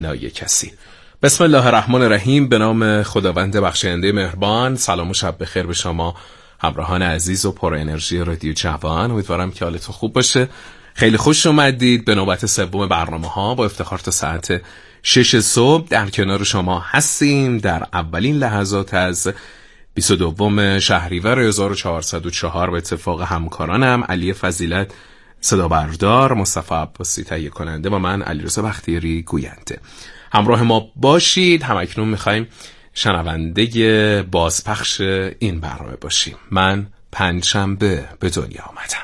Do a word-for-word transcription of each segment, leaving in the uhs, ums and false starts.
نای کسی. بسم الله الرحمن الرحیم. به نام خداوند بخشاینده مهربان. سلام و شب بخیر به شما همراهان عزیز و پر انرژی رادیو جوان. امیدوارم که حالتون خوب باشه. خیلی خوش اومدید به نوبت سوم برنامه ها. با افتخار تا ساعت شش صبح در کنار شما هستیم در اولین لحظات از بیست و دوم شهریور هزار و چهارصد و چهار. به اتفاق همکارانم علی فضیلت صدا بردار، مصطفی عباسی تهیه کننده و من علیرضا بختیاری گوینده. همراه ما باشید. همکنون میخوایم شنونده بازپخش این برنامه باشیم. من پنجشنبه به دنیا آمدم.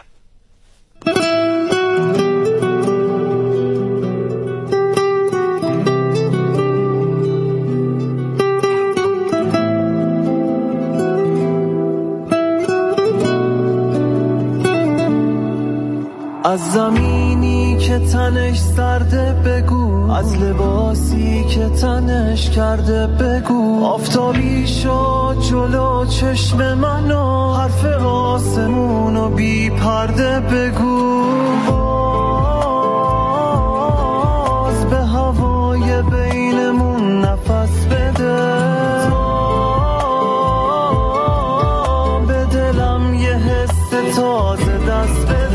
از زمینی که تنش سرده بگو، از لباسی که تنش کرده بگو، آفتابی شد جلو چشم منو، حرف آسمونو بی پرده بگو، باز به هوای بینمون نفس بده، به دلم یه حس تازه دست بده.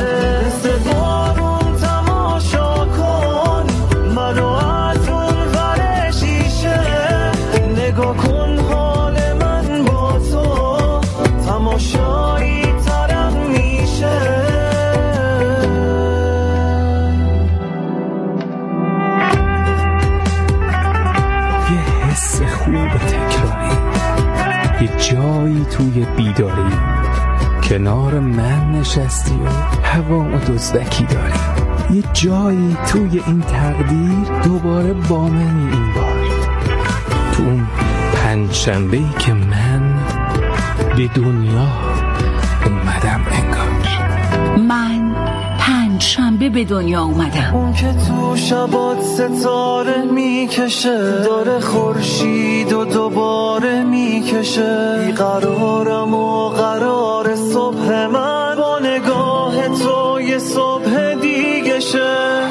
جایی توی بیداری کنار من نشستی و هوا و دزدکی داری. یه جایی توی این تقدیر دوباره با منی این بار، تو اون پنجشنبه‌ای که من به دنیا اومدم انگار. من پنجشنبه به دنیا اومدم. اون که تو شبات ستاره میکشه، داره خورشید و دوباره میکشه، بیقرارم و قرار صبح من با نگاه تو یه صبح دیگه شه.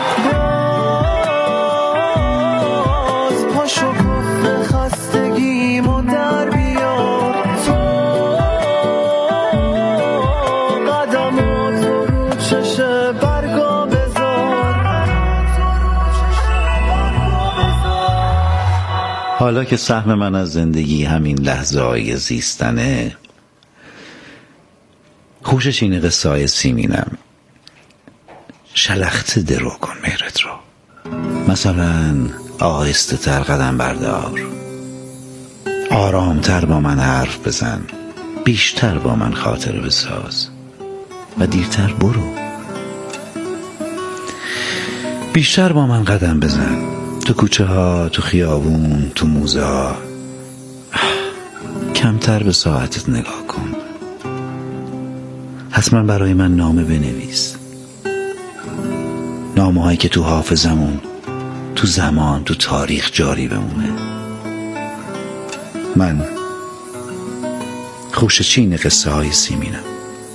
باز پاشو کف خستگیمو در بیار، تو قدماتو رو چشه برگا بذار. حالا که سهم من از زندگی همین لحظه های زیستنه، خوشش اینه قصه های سیمینم. شلخته درو کن مهرت رو، مثلا آهسته تر قدم بردار، آرامتر با من حرف بزن، بیشتر با من خاطره بساز و دیرتر برو. بیشتر با من قدم بزن، تو کوچه ها، تو خیابون، تو موزه ها. کمتر به ساعتت نگاه کن. حتما برای من نامه بنویس، نامه هایی که تو حافظمون، تو زمان، تو تاریخ جاری بمونه. من خوشچین قصه های سیمینم.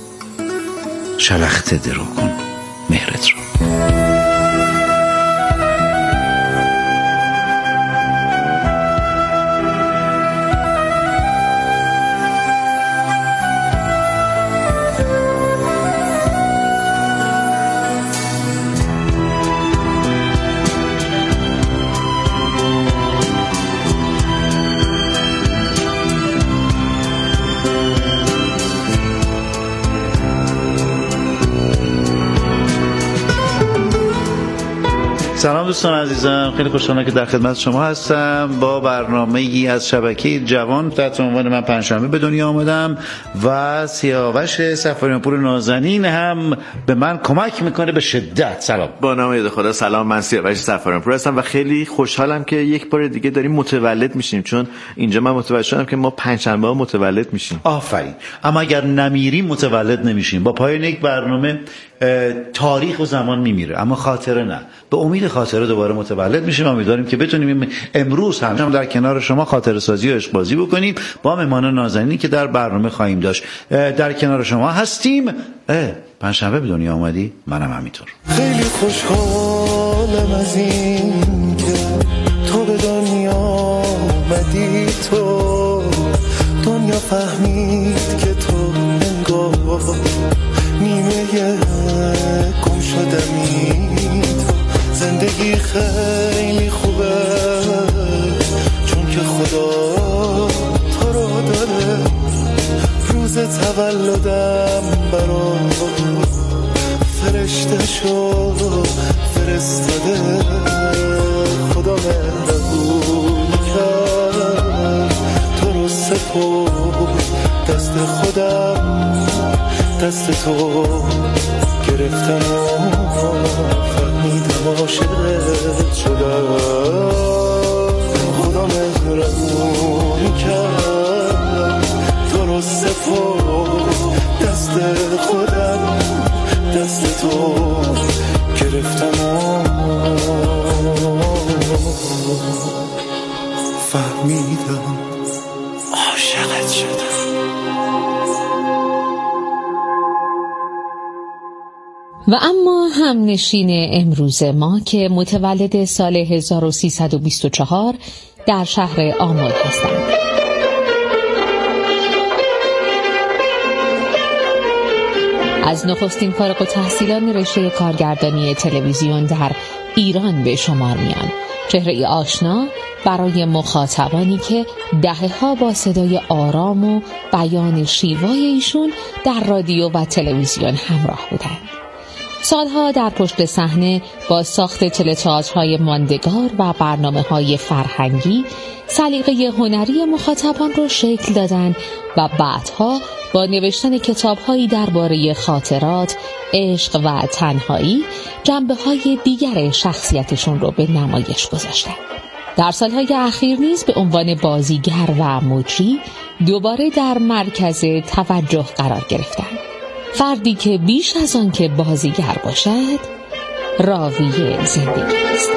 شلخته درو کن مهرت رو. سلام دوستان عزیزم، خیلی خوشحالم که در خدمت شما هستم با برنامه ای از شبکه جوان تحت عنوان من پنجشنبه به دنیا آمدم و سیاوش سفاریان پور نازنین هم به من کمک میکنه به شدت. سلام. با نام خدا. سلام، من سیاوش سفاریان پور هستم و خیلی خوشحالم که یک بار دیگه داریم متولد میشیم، چون اینجا من متوجه شدم که ما پنجشنبه ها متولد میشیم. آفرین. اما اگر نمیریم متولد نمیشیم. با پایان یک برنامه تاریخ و زمان میمیره اما خاطره نه. به امید خاطره دوباره متولد میشیم. امیدواریم که بتونیم امروز هم در کنار شما خاطره سازی و عشق بازی بکنیم با مهمان نازنینی که در برنامه خواهیم داشت. در کنار شما هستیم. پنجشنبه به دنیا آمدی؟ منم همینطور. خیلی خوشحالم از این که ندید تو، دنیا فهمید که تو انگار نیمه گم شدمی. تو زندگی خیلی خوبه چون که خدا تو رو داره. روز تولدم برات فرشته شو فرستاده. خدا مهربون کرد تو رو سپرد دست خودم، دست تو گرفتم و فهمیدم عاشقت شدم. خدا مهربون کرد تو رو سپرد دست خودم، دست تو گرفتم و فهمیدم عاشقت شدم. و اما همنشین امروز ما که متولد سال هزار و سیصد و بیست و چهار در شهر آمل هستند. از نخستین فارغ التحصیلان رشته کارگردانی تلویزیون در ایران به شمار میان. چهره آشنا برای مخاطبانی که دهه‌ها با صدای آرام و بیان شیوای ایشون در رادیو و تلویزیون همراه بودند. سالها در پشت صحنه با ساخت تئاترهای ماندگار و برنامه‌های فرهنگی سلیقه هنری مخاطبان را شکل دادند و بعدها با نوشتن کتاب‌هایی درباره خاطرات، عشق و تنهایی جنبه‌های دیگر شخصیتشون رو به نمایش گذاشتند. در سالهای اخیر نیز به عنوان بازیگر و مجری دوباره در مرکز توجه قرار گرفتند. فردی که بیش از آن که بازیگر باشد راوی زندگی است.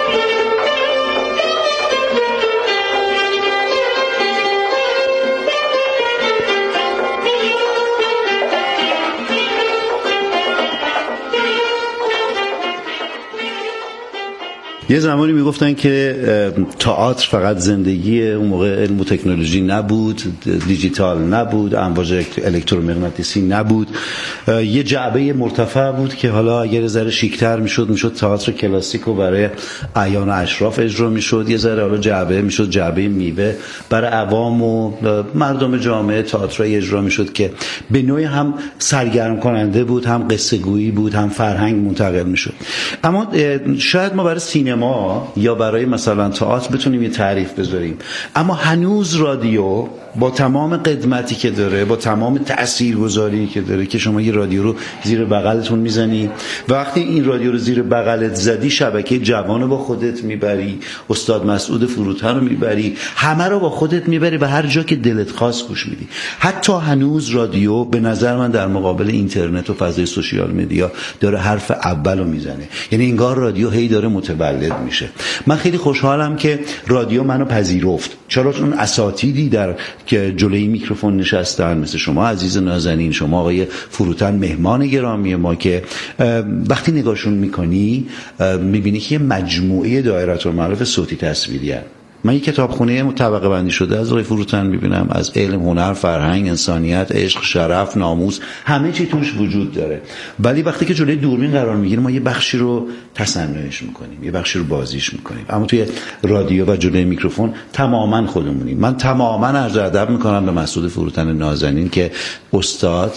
یه زمانی میگفتن که تئاتر فقط زندگی، اون موقع علم و تکنولوژی نبود، دیجیتال نبود، امواج الکترومغناطیسی نبود، یه جعبه مرتفع بود که حالا اگر ذره شیک‌تر میشد میشد تئاتر کلاسیک و برای اعیان و اشراف اجرا میشد، یه ذره حالا جعبه میشد جعبه میوه برای عوام و مردم جامعه تئاترای اجرا میشد که به نوعی هم سرگرم کننده بود، هم قصه گویی بود، هم فرهنگ منتقل میشد. اما شاید ما برای سینما یا برای مثلا تئاتر بتونیم یه تعریف بذاریم، اما هنوز رادیو با تمام قدمتی که داره، با تمام تاثیرگذاری که داره، که شما یه رادیو رو زیر بغلتون میزنی و وقتی این رادیو رو زیر بغلت زدی شبکه جوان رو با خودت میبری، استاد مسعود فروتن رو میبری، همه رو با خودت میبری و هر جا که دلت خواست گوش میدی. حتی هنوز رادیو به نظر من در مقابل اینترنت و فضای سوشیال مدیا داره حرف اول رو میزنه، یعنی انگار رادیو هی داره متولد میشه. من خیلی خوشحالم که رادیو منو پذیرفت، چرا؟ چون اساتیدی در که جلوی میکروفون نشستن مثل شما عزیز نازنین، شما آقای فروتن مهمان گرامی ما، که وقتی نگاهشون میکنی میبینی که یه مجموعه دایره‌المعارف صوتی تصویری هست. من یک کتابخونه طبقه بندی شده از آقای فروتن میبینم، از علم، هنر، فرهنگ، انسانیت، عشق، شرف، ناموس، همه چی توش وجود داره. ولی وقتی که جلوی دوربین قرار میگیریم ما یه بخشی رو تصنعش میکنیم، یه بخشی رو بازیش میکنیم، اما توی رادیو و جلوی میکروفون تماما خودمونیم. من تماما عرض ادب میکنم به مسعود فروتن نازنین که استاد،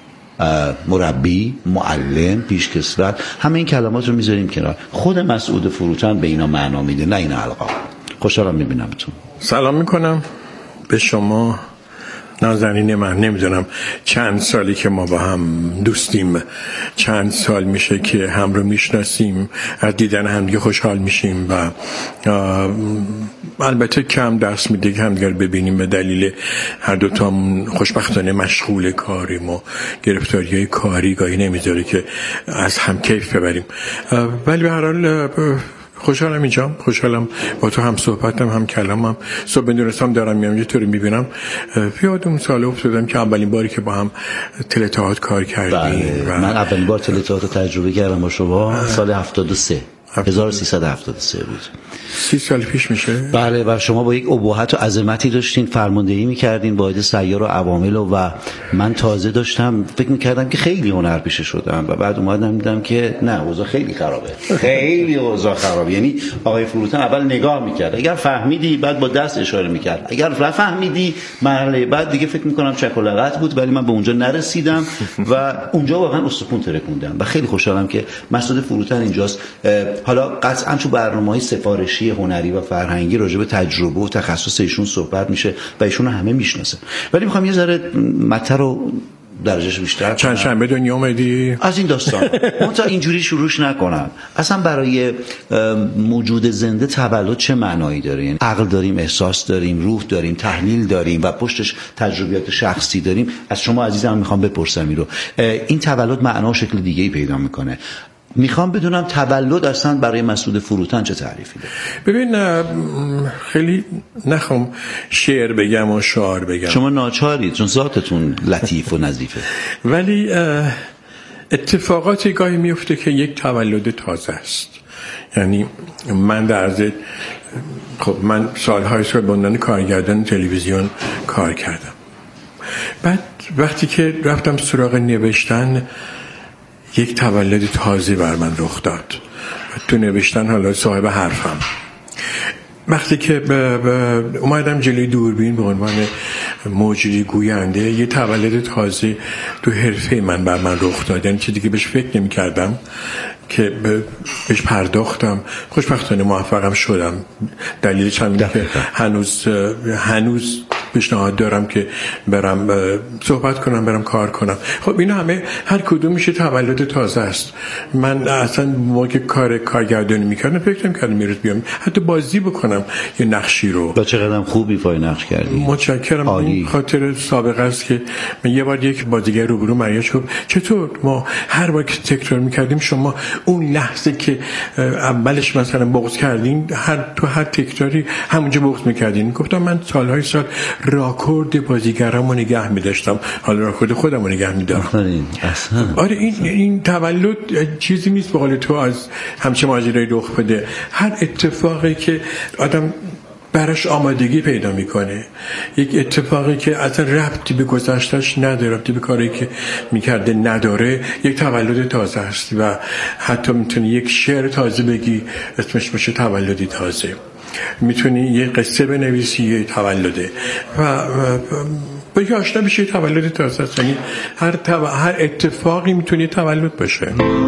مربی، معلم، پیشکسوت، همه این کلمات رو میذاریم کنار. خود مسعود فروتن به اینا معنا میده، نه این القاب. خوشحالم میبینمتون. سلام میکنم به شما نازنین من. نمیدونم چند سالی که ما با هم دوستیم، چند سال میشه که هم رو میشناسیم، از دیدن هم دیگه خوشحال میشیم و البته کم دست میده که هم دیگر ببینیم به دلیل هر دوتا خوشبختانه مشغول کاریم و گرفتاریهای کاری گاهی نمیذاره که از هم کیف ببریم. ولی به هر حال خوشحالم اینجا، خوشحالم با تو هم صحبتم هم کلامم. صبح بدونستم دارم میام یه طوری میبینم، یادم سال افتادم که اولین باری که با هم تئاتر کار کردیم. و من اولین بار تئاتر تجربه کردم با شما سال هفتاد و سه. هزار و سیصد و هفتاد و سه بود. سی سال پیش میشه؟ بله. و شما با یک ابهت و عظمتی داشتین، فرماندهی میکردین با عده سیار و عوامل و, و من تازه داشتم فکر میکردم که خیلی هنرپیشه شدم و بعد اومدم دیدم که نه، اوضاع خیلی خرابه. خیلی اوضاع خرابه. یعنی آقای فروتن اول نگاه میکرد، اگر فهمیدی بعد با دست اشاره میکرد، اگر فهمیدی مرحله بعد دیگه فکر میکنم چک و لغت بود، ولی من به اونجا نرسیدم و اونجا واقعا استخوان ترکوندم و خیلی خوشحالم که مسعود فروتن اینجاست. حالا قطعا تو برنامه‌های سفارشی هنری و فرهنگی راجع به تجربه و تخصص ایشون صحبت میشه و ایشون همه میشناسه، ولی میخوام یه ذره مطلب رو درجهش بیشتر چند شنبه دنیا اومدی از این داستان من تا اینجوری شروعش نکنم. اصلا برای موجود زنده تولد چه معنایی داره؟ یعنی عقل داریم، احساس داریم، روح داریم، تحلیل داریم و پشتش تجربیات شخصی داریم. از شما عزیزم میخوام بپرسم این رو، این تولد معنا و شکل دیگه‌ای پیدا میکنه. میخوام بدونم تولد اصلا برای مسعود فروتن چه تعریفی داره؟ ببین خیلی نخوام شعر بگم و شعار بگم، شما ناچارید چون ذاتتون لطیف و نظیفه، ولی اتفاقاتی گاهی میفته که یک تولد تازه است. یعنی من در عرض خب من سالهای سال به عنوان کارگردان تلویزیون کار کردم، بعد وقتی که رفتم سراغ نوشتن یک تولد تازه بر من رخ داد. تو نوشتن حالا صاحب حرفم، وقتی که ب... ب... اومدم جلوی دوربین به عنوان مجری گوینده، یه تولد تازه تو حرفه من بر من رخ داد. یعنی چیزی که بهش فکر نمی کردم که بهش پرداختم، خوشبختانه موفقم شدم. دلیلش هم اینه که هنوز هنوز پیشنهاد دارم که برم صحبت کنم، برم کار کنم. خب اینا همه هر کدوم میشه تولد تازه است. من اصلا موقع کار کارگردانی میکردم فکر نمی‌کردم میرس بیام حتی بازی بکنم یه نقشی رو. با چقدرم خوبی فای نقش کردی. متشکرم. این خاطر سابقه است که من یه بار یک بازیگر روبرو مریاش گفت چطور ما هر بار که تکرار میکردیم شما اون لحظه که اولش مثلا بغض کردین هر تو هر تکراری همونجا بغض میکردین. گفتم من سالهای سال راکورد بازیگرامو نگه می‌داشتم، حالا راکورد خودمو نگه می‌دارم. آره این این تولد چیزی نیست به قول تو از همچه ماجرای رخ بده. هر اتفاقی که آدم براش آمادگی پیدا میکنه، یک اتفاقی که اصلا ربطی به گذشتهش نداره، ربطی به کاری که میکرده نداره، یک تولد تازه است. و حتی میتونی یک شعر تازه بگی اسمش باشه تولدی تازه، میتونی یه قصه بنویسی یه تولده و با یه آشنا بشی تولد تازه است. یعنی هر تو... هر اتفاقی میتونه تولد باشه.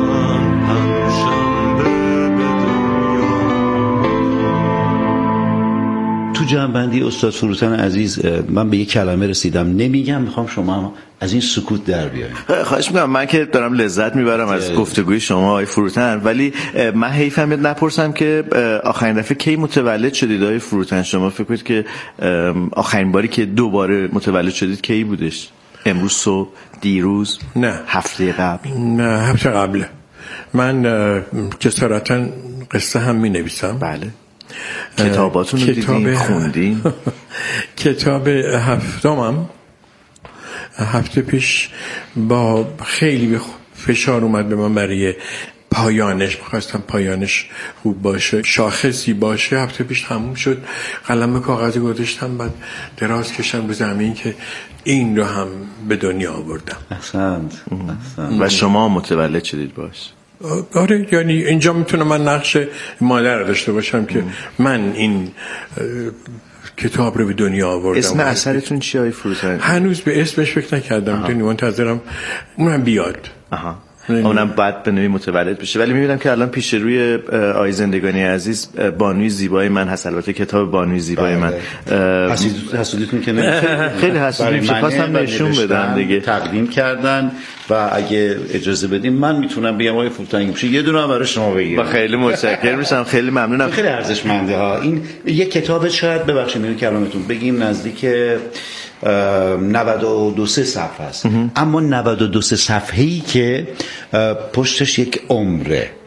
تو جنبندی استاد فروتن عزیز من به یک کلمه رسیدم، نمیگم، میخوام شما از این سکوت در بیارین. خواهش میکنم. من که دارم لذت میبرم از گفتگوی شما آقای فروتن، ولی من حیفم میاد نپرسم که آخرین دفعه کی متولد شدید آقای فروتن؟ شما فکر کنید که آخرین باری که دوباره متولد شدید کی بودش؟ امروز صبح، دیروز، نه هفته قبل؟ نه هفته قبل. من جسارتا قصه هم می نویسم. بله. کتاباتون رو دیدین خوندین؟ کتاب هفتمم هفته پیش با خیلی فشار اومد به من برای پایانش، می‌خواستم پایانش خوب باشه، شاخصی باشه. هفته پیش تموم شد، قلم به کاغذ گذاشتم، بعد دراز کشم به زمین که این رو هم به دنیا آوردم. احسنت. و شما متولد شدید باش. آره، یعنی اینجا میتونم من نقش مادر رو داشته باشم که من این کتاب رو به دنیا آوردم. اسم اثرتون چیه آقای فروتن؟ هنوز به اسمش فکر نکردم، میدونی منتظرم اونم بیاد. آها. اونم بعد به نوعی متولد بشه. ولی میبینم که الان پیش روی آقای زندگانی عزیز بانوی زیبای من هست، البته کتاب بانوی زیبای من. حسودیتون که نمیشه، خیلی حسودی میشه، خواستم نشون بدم دیگه. تقدیم کردن و اگه اجازه بدیم من میتونم بگم آقای فروتن بشه یه دونه برای شما بگیرم. خیلی متشکرم میشم، خیلی ممنونم. خیلی ارزشمنده ها. این یک کتاب شاید ببخشید میون کلامتون بگیم نزدیک نود و دو صفحه است، اما نود و دو صفحه‌ای که پشتش یک عمره.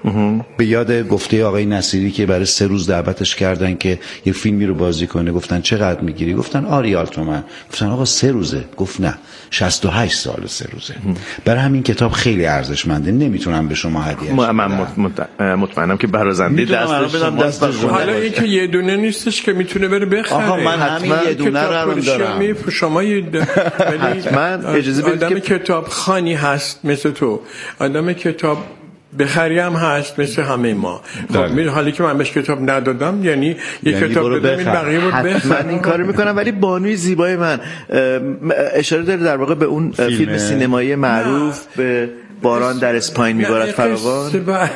به یاد گفته آقای نصیری که برای سه روز دعوتش کردن که یه فیلمی رو بازی کنه، گفتن چقدر میگیری؟ گفتن آریال تومن. گفتن آقا سه روزه. گفت نه، شصت و هشت سال سه روزه. برای همین کتاب خیلی ارزشمنده، نمیتونم به شما هدیهش بدم. من مطمئنم که برازنده دست شما دست بخونه. حالا اینکه یه دونه نیستش که میتونه بره بخره. آقا من همین یه دونه رو دارم. شما یه من اجازه بدید آدم کتاب خانی هست مثل تو، آدم کتاب بخری هم هست مثل همه ما. خب حالی که من بهش کتاب ندادم، یعنی یه یعنی کتاب دادم این بقیه رو بخر. من این کارو میکنم. ولی بانوی زیبای من اشاره داره در واقع به اون فیلم, فیلم سینمایی معروف نه. به باران در اسپاین میبارد فراوان.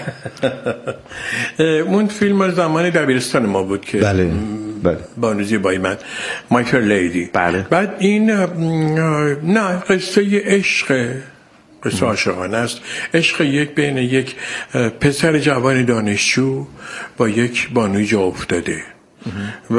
اون فیلم زمان دبیرستان ما بود که بله بله بانوی زیبای من، مای فیر لیدی. بله. بعد این نه قصه عشق، قصه عاشقانه است. عشق یک بین یک پسر جوان دانشجو با یک بانوی جا افتاده و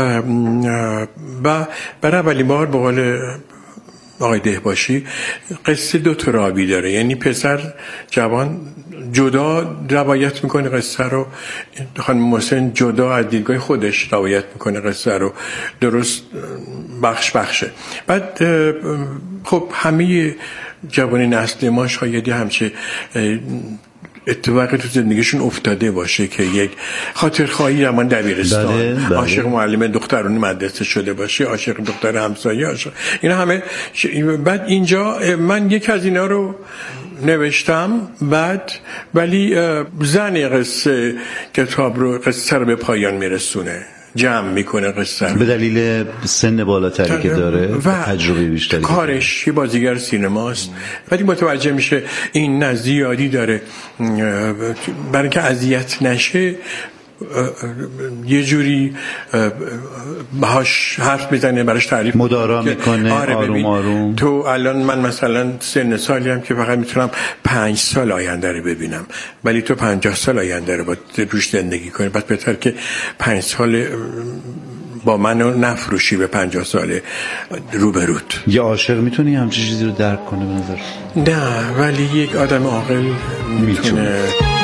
و برای اولین بار به قول آقای دهباشی قصه دو تا راوی داره، یعنی پسر جوان جدا روایت میکنه قصه رو، خانم محسن جدا از دیدگاه خودش روایت میکنه قصه رو، درست بخش بخشه. بعد خب همه جوانی نسل ما شایدی همچه اتفاقی تو زندگیشون افتاده باشه که یک خاطرخواهی زمان دبیرستان، بله، بله. عاشق معلم دخترانی مدرسه شده باشه، عاشق دختر همسایه، عاشق اینا همه ش... بعد اینجا من یک از اینا رو نوشتم بعد، ولی زن قصه کتاب رو قصه رو به پایان میرسونه، جمع میکنه قصه رو. به دلیل سن بالاتری که داره و تجربه بیشتری، کارش یه بازیگر سینماست ولی متوجه میشه این نه زیادی داره، برای اینکه اذیت نشه یه جوری باهاش حرف میزنه، براش تعریف مدارا میکنه. آره آروم آروم. تو الان من مثلا سن سالی هم که فقط میتونم پنج سال آینده رو ببینم، ولی تو پنجاه سال آینده رو با روش زندگی کنی. پس بهتر که پنج سال با منو نفروشی به پنجاه سال روبروت. یه عاشق میتونی همچین چیزی رو درک کنه به نظر؟ نه، ولی یک آدم عاقل میتونه.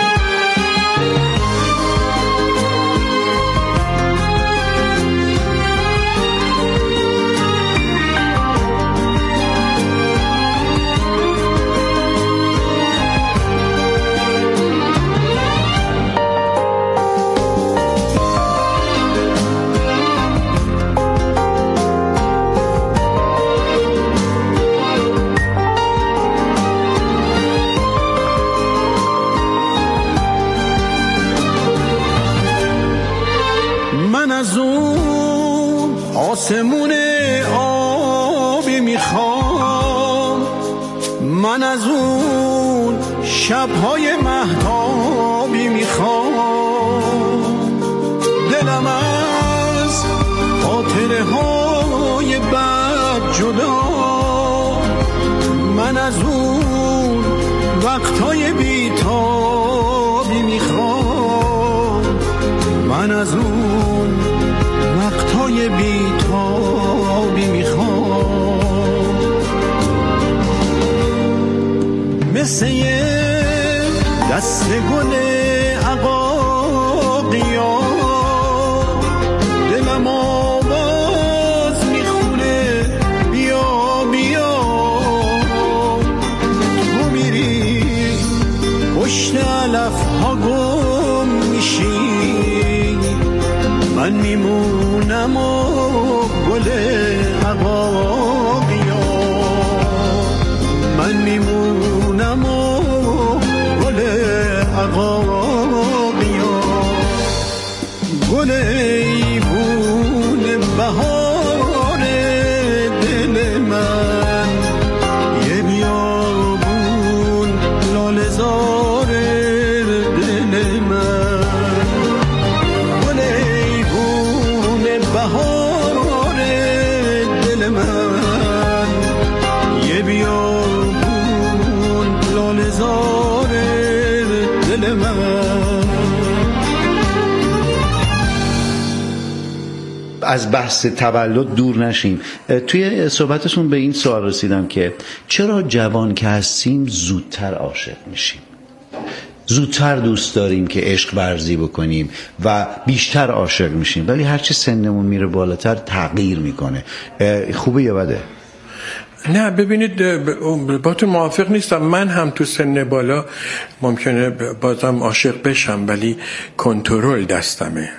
آسمون آبی میخوام، من از اون شبهای مهتابی میخوام، دلم از خاطره های بد جدا، من از اون وقتهای بیتابی میخوام، من از اون وقتهای بیتابی میخوام، مثل یه دست گل عقاقیا دلم آواز میخونه بیا بیا، تو میری پشت علف ها گم میشی، من میمونم و گل عقاقیا، من میمونم و گل عقاقیا، گل ایوون بهار دل من، یه بیابون لاله زار دل من، گل ایوون بهار دل من، یه بیابون لاله زار دل من. از بحث تولد دور نشیم. توی صحبتتون به این سوال رسیدم که چرا جوان که هستیم زودتر عاشق میشیم؟ زودتر دوست داریم که عشق ورزی بکنیم و بیشتر عاشق میشیم، ولی هرچی سنمون میره بالاتر تغییر میکنه. خوبه یا بده؟ نه ببینید با تو موافق نیستم. من هم تو سن بالا ممکنه بازم عاشق بشم، ولی کنترل دستمه.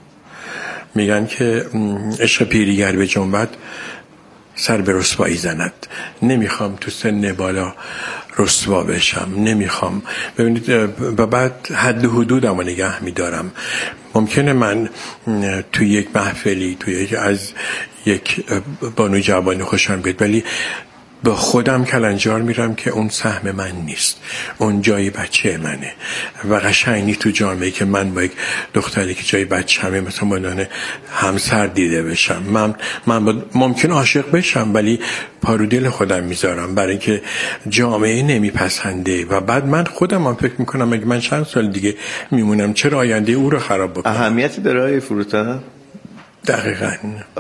میگن که عشق پیریگر به جنبت سر به رسوایی زند. نمیخوام تو سن بالا رسوا بشم، نمیخوام. ببینید و بعد حد و حدودم رو نگه میدارم. ممکنه من تو یک محفلی تو یک از یک بانوی جوانی خوشم بیاد، ولی با خودم کلنجار میرم که اون سهم من نیست، اون جای بچه منه و قشنگ نیست تو جامعه که من با یک دختری که جای بچه همه مثلا بانانه همسر دیده بشم. من, من ممکن عاشق بشم ولی پارو دل خودم میذارم برای اینکه جامعه نمیپسنده و بعد من خودم هم فکر میکنم اگه من چند سال دیگه میمونم چرا آینده او رو خراب بکنم. اهمیتی داره آقای فروتن؟ دقیقاً.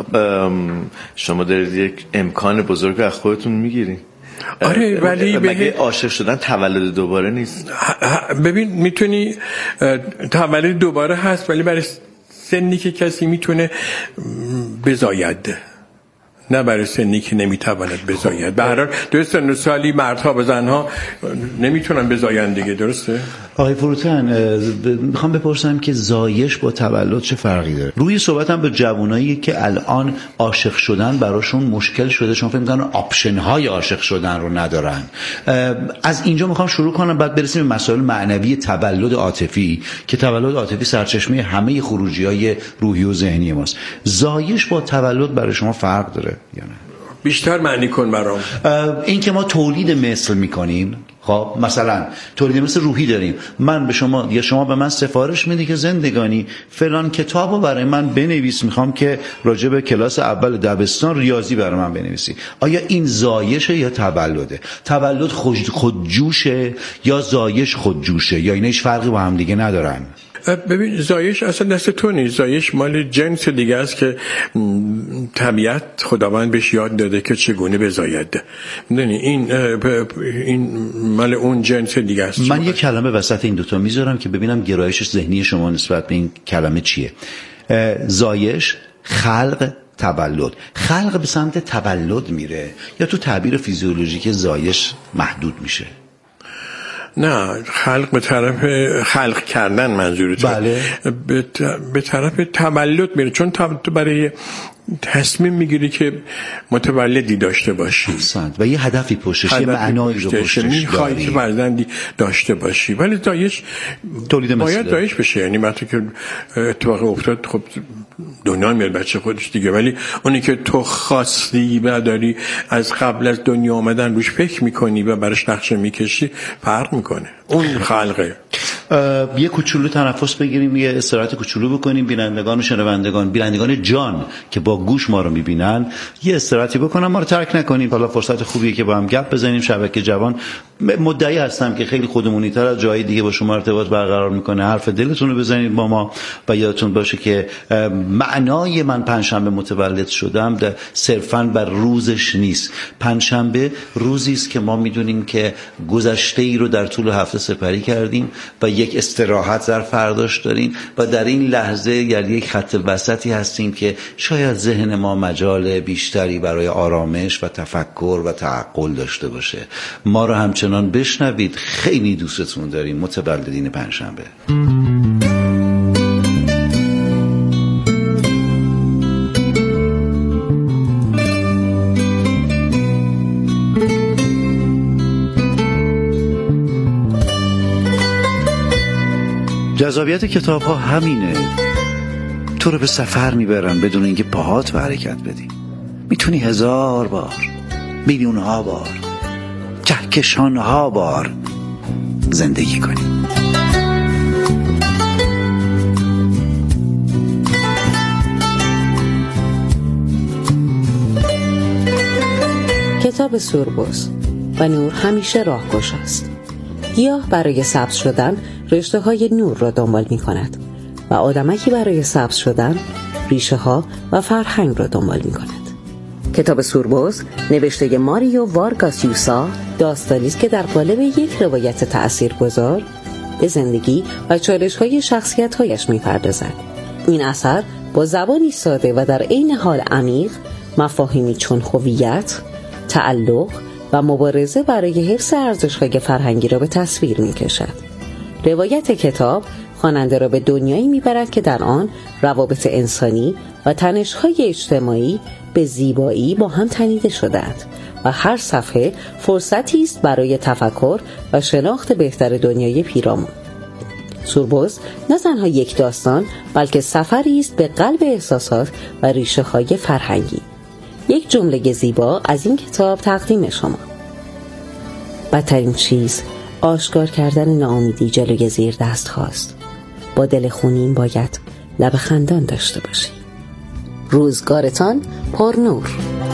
شما دارید یک امکان بزرگ از خودتون میگیرین. آره ولی مگه عاشق شدن تولد دوباره نیست؟ ببین میتونی تولد دوباره هست، ولی برای سنی که کسی میتونه بزاید، نه برای سنی که نمیتواند بزاید. به هر حال دو سن و سالی مردها و زنها نمیتونن بزاین دیگه، درسته؟ آقای فروتن میخوام بپرسم که زایش با تولد چه فرقی داره؟ روی صحبتم به جوانایی که الان عاشق شدن براشون مشکل شده، چون فکر می‌کنن آپشن های عاشق شدن رو ندارن. از اینجا میخوام شروع کنم، بعد برسیم به مسائل معنوی تولد عاطفی که تولد عاطفی سرچشمه همه خروجی‌های روحی و ذهنی ماست. زایش با تولد برای شما فرق داره یا نه؟ بیشتر معنی کن برام. این که ما تولید مثل میکنیم، خب مثلا تولید مثل روحی داریم، من به شما یا شما به من سفارش میدی که زندگانی فلان کتابو برای من بنویس، میخوام که راجع به کلاس اول دبستان ریاضی برای من بنویسی. آیا این زایشه یا تولده؟ تولد خود خودجوشه یا زایش خودجوشه، یا اینا هیچ فرقی با هم دیگه ندارن؟ ببین زایش اصلا دست تو نیست، زایش مال جنس دیگه است که طبیعت خداوند بهش یاد داده که چگونه بزاید. میدونی این این مال اون جنس دیگه است. من یه کلمه وسط این دوتا میذارم که ببینم گرایش ذهنی شما نسبت به این کلمه چیه. زایش، خلق، تولد. خلق به سمت تولد میره یا تو تعبیر فیزیولوژیک زایش محدود میشه؟ نه، خلق به طرف خلق کردن منظورت. بله. به طرف تولد میره، چون تو برای تصمیم میگیری که متولدی داشته باشی احسنت. و یه هدفی پشتش، یه معنایی رو پشتش داری، میخوای که فرزندی داشته باشی. ولی زایش تولید مثل باید زایش بشه، یعنی وقتی که اتفاق افتاد خب دنیا میاد بچه خودش دیگه، ولی اونی که تو خواستی و داری از قبل از دنیا آمدن روش فکر میکنی و برش نقشه میکشی فرق میکنه، اون خلقه. یه کوچولو تنفس بگیریم، یه استراحت کوچولو بکنیم. بینندگان و شنوندگان، بینندگان جان که با گوش ما رو میبینن، یه استراحتی بکنن، ما رو ترک نکنیم. حالا فرصت خوبیه که با هم گپ بزنیم. شبکه جوان مدعی هستم که خیلی خودمونی تر از جای دیگه با شما ارتباط برقرار میکنه. حرف دلتون رو بزنید با ما و یادتون باشه که معنای من پنجشنبه متولد شدم صرفاً بر روزش نیست. پنجشنبه روزی است که ما میدونیم که گذشته ای رو در طول هفته سپری کردیم و یک استراحت در فرداش داریم و در این لحظه یعنی یک خط وسطی هستیم که شاید ذهن ما مجال بیشتری برای آرامش و تفکر و تعقل داشته باشه. ما رو همچنان بشنوید. خیلی دوستتون داریم. متولدین پنجشنبه. جذابیت کتاب ها همینه، تو رو به سفر میبرن بدون اینکه پاهات به حرکت بدی. میتونی هزار بار، میلیون ها بار، کهکشان ها بار زندگی کنی. کتاب سوربوس و نور همیشه راهگشا است. گیاه برای سبز شدن رشته های نور را دنبال می کند و آدمکی برای سبز شدن ریشه ها و فرهنگ را دنبال می کند. کتاب سوربوس نوشته ماریو وارگاس یوسا داستانی است که در قالب یک روایت تأثیرگذار به زندگی و چالش‌های شخصیت‌هایش می‌پردازد. این اثر با زبانی ساده و در عین حال عمیق مفاهیمی چون هویت، تعلق و مبارزه برای حفظ ارزش‌های فرهنگی را به تصویر می‌کشد. روایت کتاب خواننده را به دنیایی می‌برد که در آن روابط انسانی و تنش‌های اجتماعی به زیبایی با هم تنیده شده‌اند و هر صفحه فرصتی است برای تفکر و شناخت بهتر دنیای پیرامون. سوربوز نه تنها یک داستان بلکه سفری است به قلب احساسات و ریشه‌های فرهنگی. یک جمله زیبا از این کتاب تقدیم شما. بدترین چیز آشکار کردن ناامیدی جلوی زیر دست هاست. با دل خونین باید لب خندان داشته باشی. روزگارتان پر نور.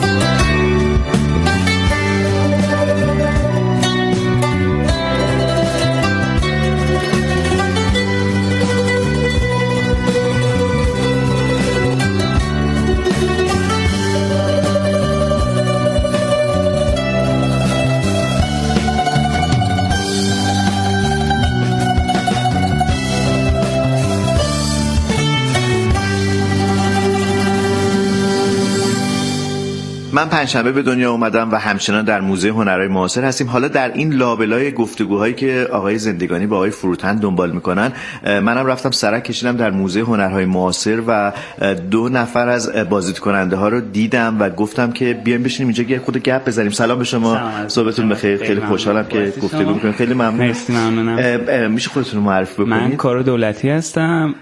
من پنجشنبه به دنیا اومدم و همچنان در موزه هنرهای معاصر هستیم. حالا در این لابلای گفتگوهایی که آقای زندگانی با آقای فروتن دنبال میکنن، منم رفتم سرک کشیدم در موزه هنرهای معاصر و دو نفر از بازدید کننده ها رو دیدم و گفتم که بیایم بشینیم اینجا یه خود گپ بزنیم. سلام به شما، صحبتتون بخیر. خیلی خوشحالم که گفتگو میکنیم. خیلی ممنون. مرسی. ممنونم. میشه خودتون رو معرفی بکنید؟ من کار دولتی هستم،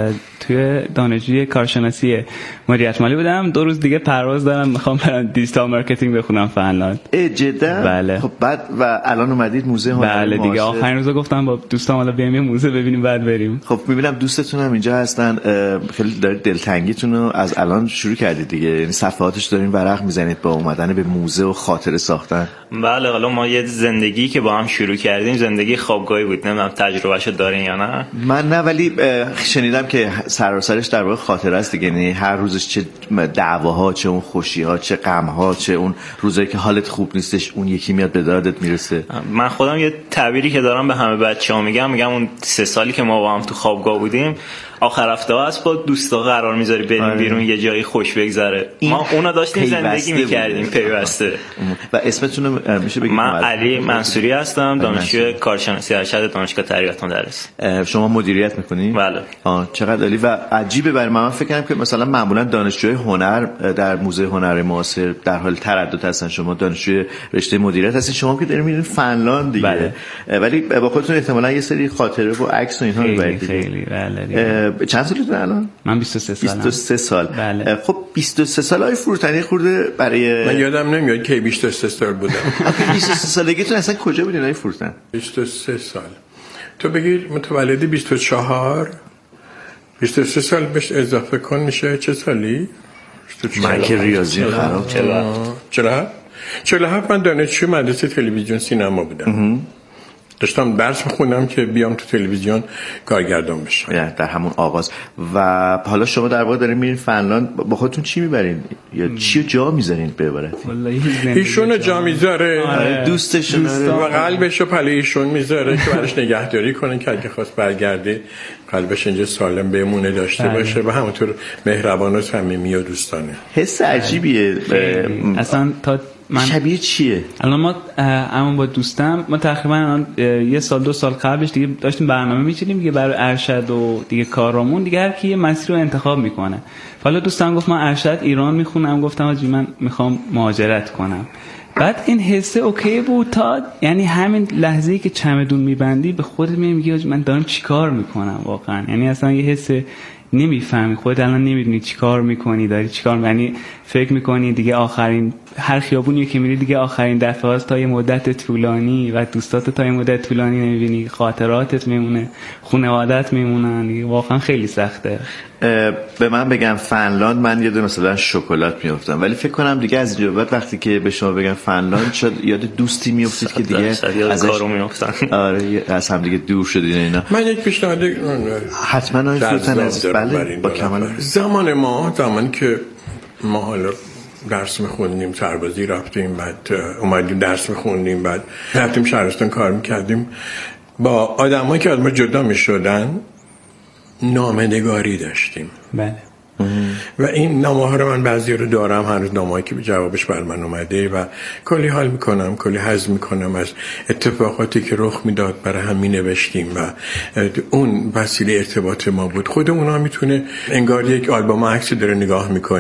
توی دانشجوی کارشناسی مدیریت مالی بودم. دو روز دیگه پرواز دارم، میخوام برم دیجیتال مارکتینگ بخونم فنلاند. اه جدا؟ بله. خب بعد و الان اومدید موزه هنر بله دیگه معاصر. آخرین روزا گفتم با دوستام حالا بیایم یه موزه ببینیم بعد بریم. خب میبینم دوستتون هم اینجا هستن، خیلی دارید دلتنگیتون رو از الان شروع کردید دیگه، یعنی صفحاتش دارین ورق میزنید با اومدن به موزه و خاطره ساختن. بله، حالا ما یه زندگی که با هم شروع کردیم زندگی خوابگاهی بود، نمیدونم تجربهشو دارین یا نه. من نه، ولی شنیدم که سراسرش در واقع خاطره است دیگه، یعنی هر روزش چه دعواها، چه اون خوشی‌ها، چه غم‌ها، چه اون روزایی که حالت خوب نیستش اون یکی میاد به دادت میرسه. من خودم یه تعبیری که دارم به همه بچه‌ها میگم، میگم اون سه سالی که ما با هم تو خوابگاه بودیم، آخر هفته ها از با دوستا قرار میذاری بریم آره. بیرون یه جایی خوش بگذره. ما اونا داشتیم زندگی میکردیم پیوسته. و اسمتون رو میشه بگید؟ من علی منصوری هستم، دانشجوی کارشناسی ارشد دانشگاه تربیت مدرس. شما مدیریت میکنید؟ بله. آه چقدر عالی. و عجیبه برای من، فکر کنم که مثلا معمولا دانشجوی هنر در موزه هنر معاصر در حال تردد هستن، شما دانشجوی رشته مدیریت هستین، شما که دارین میرین فنلاند دیگه. بله. ولی با خودتون احتمالاً یه سری خاطره و عکس و اینها میبرید. خیلی بله. چند سالتون الان؟ من بیست و سه سالم. بیست و سه سال. بله. خب بیست و سه سالای فروتنی خورده برای من یادم نمیاد که بیست و سه سال بودم. بیست و سه سالگیتون اصلا کجا بودین آقای فروتن؟ بیست و سه سال. تو بگیر متولدی بیست و چهار، بیست و سه سال بهش اضافه کن میشه چه سالی؟ من که ریاضی خراب کردم. چرا؟ چرا من دانشجوی مدرسه تلویزیون سینما بودم. داشتم درس میخوندم که بیام تو تلویزیون کارگردان بشم. یعنی در همون آغاز. و حالا شما در واقع دارین میرین فنلاند، با خودتون چی میبرین یا چی جا میذارین ببرید؟ ایشونو جا میذاره، دوستشون و قلبشو پله ایشون میذاره که براش نگهداری کنه که اگه خواست برگرده قلبش اینجا سالم بمونه داشته باشه و همونطور مهربان و صمیمی و دوستانه. حس عجیبیه. اصلا تا من شبیه چیه؟ الان ما همون با دوستم ما تقریبا یه سال دو سال قبلش دیگه داشتیم برنامه میچینیم دیگه برای ارشد و دیگه کارامون، دیگه هر کی یه مسیر رو انتخاب میکنه. حالا دوستم گفت من ارشد ایران میخونم، گفتم آجی من میخوام مهاجرت کنم. بعد این حسه اوکی بود تا یعنی همین لحظه‌ای که چمدون میبندی به خودت میگی من دارم چیکار میکنم واقعا، یعنی اصلا یه حسه نمیفهمی، خودت الان نمیدونی چیکار میکنی، داری چیکار، یعنی فکر میکنی دیگه آخرین هر خیابونی که میری دیگه آخرین دفعه است تا یه مدت طولانی و دوستات تا یه مدت طولانی نمیبینی، خاطراتت میمونه، خانواده‌ات میمونن، واقعا خیلی سخته. به من بگم فنلاند، من یاد مثلا شکلات میافتم، ولی فکر کنم دیگه از اینجا بعد وقتی که به شما بگم فنلاند شاید یاد دوستی میافتید که دیگه از کارو میافتن. آره از هم دیگه دور شدین اینا. من یک پیشنهاد حتما آیفتن از بله با کمال زمان ما، زمانی که ما حالا درس میخوندیم، سربازی رفتیم، بعد اومدیم درس میخوندیم، بعد رفتیم شهرستان کار میکردیم، با آدمایی که از ما جدا می شدن نامه‌نگاری داشتیم. بله. و این نامه ها رو من بعضی رو دارم، هنوز نامه‌ای که جوابش بر من اومده و کلی حال میکنم، کلی حظ میکنم از اتفاقاتی که رخ میداد، برای هم می نوشتیم و اون وسیله ارتباط ما بود. خود اونا میتونه انگار یک آلبوم عکس داره نگاه میکنه